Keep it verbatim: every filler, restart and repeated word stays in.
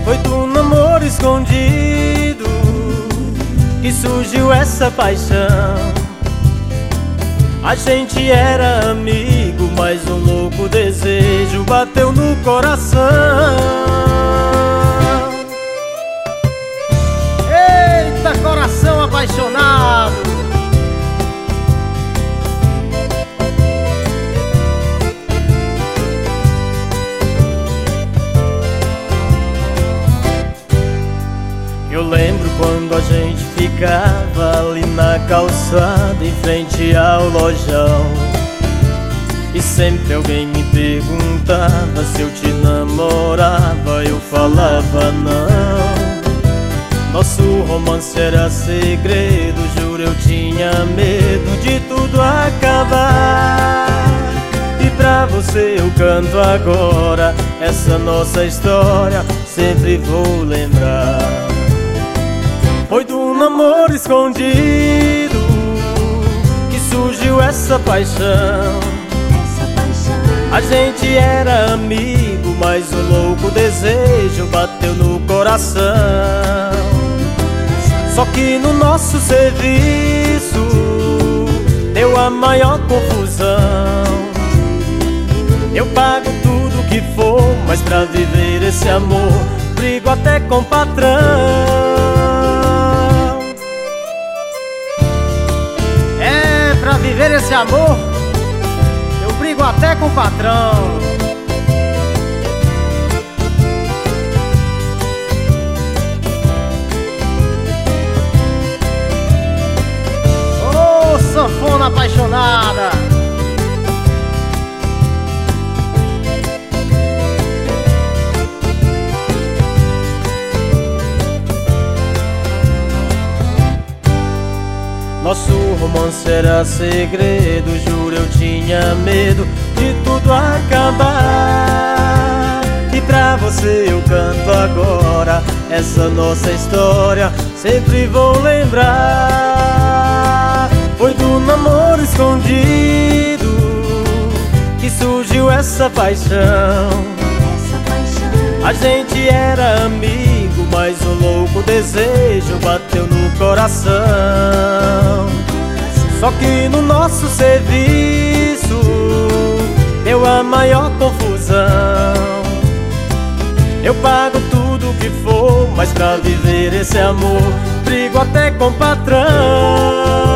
Foi do namoro escondido que surgiu essa paixão. A gente era amigo, mas um louco desejo bateu no coração. Eita, coração apaixonado! Eu lembro quando a gente ficava ali na calçada em frente ao lojão, e sempre alguém me perguntava se eu te namorava, eu falava não. Nosso romance era segredo, juro eu tinha medo de tudo acabar. E pra você eu canto agora, essa nossa história sempre vou lembrar. Foi do namoro escondido que surgiu essa paixão. A gente era amigo, mas o louco desejo bateu no coração. Só que no nosso serviço deu a maior confusão. Eu pago tudo que for, mas pra viver esse amor brigo até com o patrão. Pra viver esse amor, eu brigo até com o patrão. Ô, oh, sanfona apaixonada! Nosso romance era segredo, juro eu tinha medo de tudo acabar. E pra você eu canto agora, essa nossa história sempre vou lembrar. Foi do namoro escondido que surgiu essa paixão. A gente era amigo, mas o louco desejo bateu no coração. Só que no nosso serviço deu a maior confusão. Eu pago tudo que for, mas pra viver esse amor brigo até com o patrão.